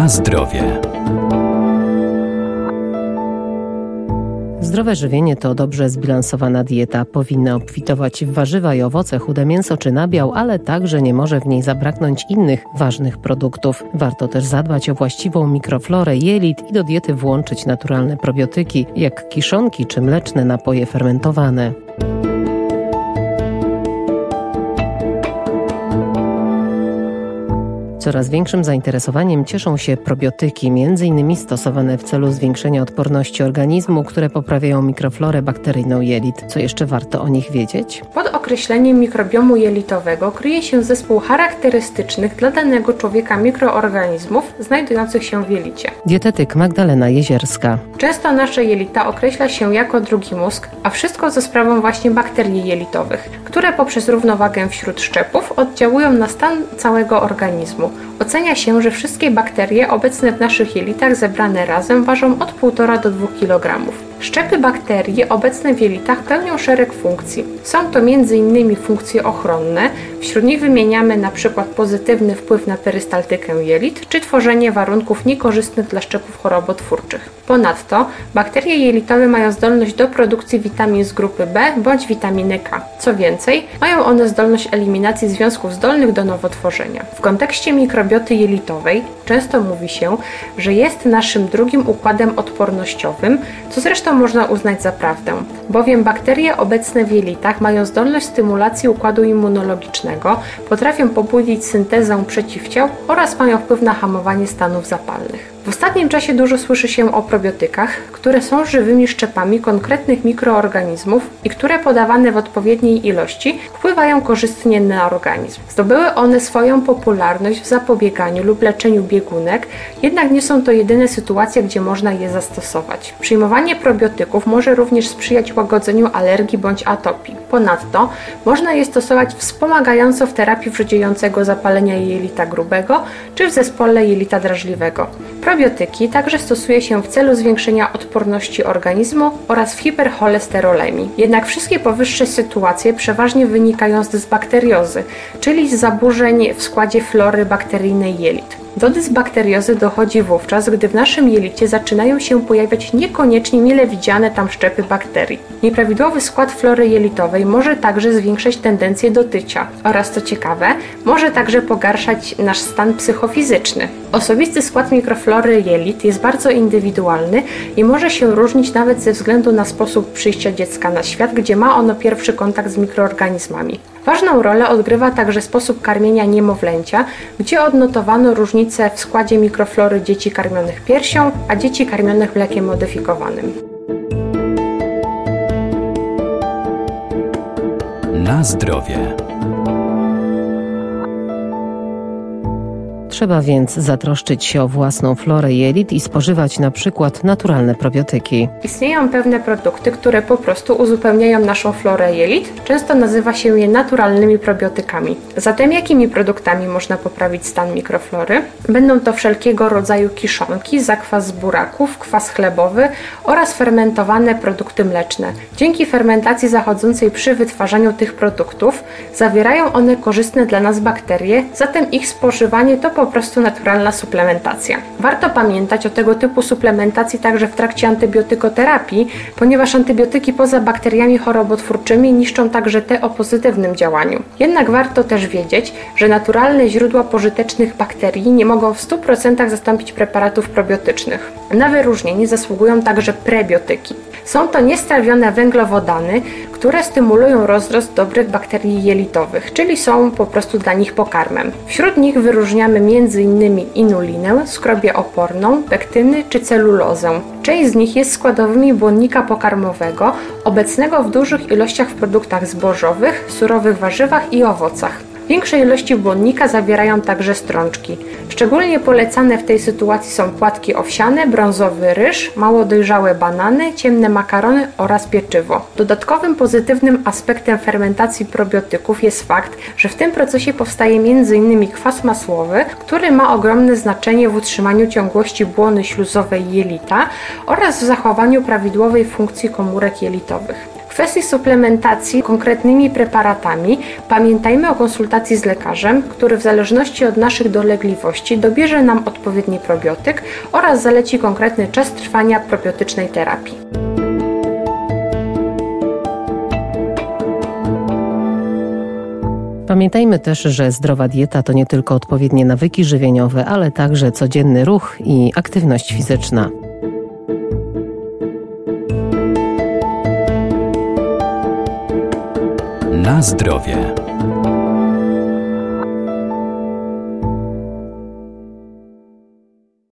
Na zdrowie. Zdrowe żywienie to dobrze zbilansowana dieta. Powinna obfitować w warzywa i owoce, chude mięso czy nabiał, ale także nie może w niej zabraknąć innych ważnych produktów. Warto też zadbać o właściwą mikroflorę jelit i do diety włączyć naturalne probiotyki, jak kiszonki czy mleczne napoje fermentowane. Coraz większym zainteresowaniem cieszą się probiotyki, m.in. stosowane w celu zwiększenia odporności organizmu, które poprawiają mikroflorę bakteryjną jelit. Co jeszcze warto o nich wiedzieć? Pod określeniem mikrobiomu jelitowego kryje się zespół charakterystycznych dla danego człowieka mikroorganizmów znajdujących się w jelicie. Dietetyk Magdalena Jezierska. Często nasze jelita określa się jako drugi mózg, a wszystko za sprawą właśnie bakterii jelitowych, które poprzez równowagę wśród szczepów oddziałują na stan całego organizmu. Ocenia się, że wszystkie bakterie obecne w naszych jelitach zebrane razem ważą od 1,5 do 2 kg. Szczepy bakterii obecne w jelitach pełnią szereg funkcji. Są to m.in. funkcje ochronne, wśród nich wymieniamy np. pozytywny wpływ na perystaltykę jelit czy tworzenie warunków niekorzystnych dla szczepów chorobotwórczych. Ponadto bakterie jelitowe mają zdolność do produkcji witamin z grupy B bądź witaminy K. Co więcej, mają one zdolność eliminacji związków zdolnych do nowotworzenia. W kontekście mikrobioty jelitowej często mówi się, że jest naszym drugim układem odpornościowym, co zresztą można uznać za prawdę, bowiem bakterie obecne w jelitach mają zdolność stymulacji układu immunologicznego, potrafią pobudzić syntezę przeciwciał oraz mają wpływ na hamowanie stanów zapalnych. W ostatnim czasie dużo słyszy się o probiotykach, które są żywymi szczepami konkretnych mikroorganizmów i które podawane w odpowiedniej ilości wpływają korzystnie na organizm. Zdobyły one swoją popularność w zapobieganiu lub leczeniu biegunek, jednak nie są to jedyne sytuacje, gdzie można je zastosować. Przyjmowanie probiotyków może również sprzyjać łagodzeniu alergii bądź atopii. Ponadto można je stosować wspomagająco w terapii wrzodziejącego zapalenia jelita grubego czy w zespole jelita drażliwego. Probiotyki także stosuje się w celu zwiększenia odporności organizmu oraz w hipercholesterolemii. Jednak wszystkie powyższe sytuacje przeważnie wynikają z dysbakteriozy, czyli z zaburzeń w składzie flory bakteryjnej jelit. Do dysbakteriozy dochodzi wówczas, gdy w naszym jelicie zaczynają się pojawiać niekoniecznie mile widziane tam szczepy bakterii. Nieprawidłowy skład flory jelitowej może także zwiększać tendencję do tycia oraz, co ciekawe, może także pogarszać nasz stan psychofizyczny. Osobisty skład mikroflory jelit jest bardzo indywidualny i może się różnić nawet ze względu na sposób przyjścia dziecka na świat, gdzie ma ono pierwszy kontakt z mikroorganizmami. Ważną rolę odgrywa także sposób karmienia niemowlęcia, gdzie odnotowano różnice w składzie mikroflory dzieci karmionych piersią, a dzieci karmionych mlekiem modyfikowanym. Na zdrowie. Trzeba więc zatroszczyć się o własną florę jelit i spożywać na przykład naturalne probiotyki. Istnieją pewne produkty, które po prostu uzupełniają naszą florę jelit. Często nazywa się je naturalnymi probiotykami. Zatem jakimi produktami można poprawić stan mikroflory? Będą to wszelkiego rodzaju kiszonki, zakwas z buraków, kwas chlebowy oraz fermentowane produkty mleczne. Dzięki fermentacji zachodzącej przy wytwarzaniu tych produktów zawierają one korzystne dla nas bakterie, zatem ich spożywanie to po prostu naturalna suplementacja. Warto pamiętać o tego typu suplementacji także w trakcie antybiotykoterapii, ponieważ antybiotyki poza bakteriami chorobotwórczymi niszczą także te o pozytywnym działaniu. Jednak warto też wiedzieć, że naturalne źródła pożytecznych bakterii nie mogą w 100% zastąpić preparatów probiotycznych. Na wyróżnienie zasługują także prebiotyki. Są to niestrawione węglowodany, które stymulują rozrost dobrych bakterii jelitowych, czyli są po prostu dla nich pokarmem. Wśród nich wyróżniamy m.in. inulinę, skrobię oporną, pektyny czy celulozę. Część z nich jest składowymi błonnika pokarmowego, obecnego w dużych ilościach w produktach zbożowych, surowych warzywach i owocach. Większe ilości błonnika zawierają także strączki. Szczególnie polecane w tej sytuacji są płatki owsiane, brązowy ryż, mało dojrzałe banany, ciemne makarony oraz pieczywo. Dodatkowym pozytywnym aspektem fermentacji probiotyków jest fakt, że w tym procesie powstaje m.in. kwas masłowy, który ma ogromne znaczenie w utrzymaniu ciągłości błony śluzowej jelita oraz w zachowaniu prawidłowej funkcji komórek jelitowych. W kwestii suplementacji konkretnymi preparatami pamiętajmy o konsultacji z lekarzem, który w zależności od naszych dolegliwości dobierze nam odpowiedni probiotyk oraz zaleci konkretny czas trwania probiotycznej terapii. Pamiętajmy też, że zdrowa dieta to nie tylko odpowiednie nawyki żywieniowe, ale także codzienny ruch i aktywność fizyczna. Na zdrowie.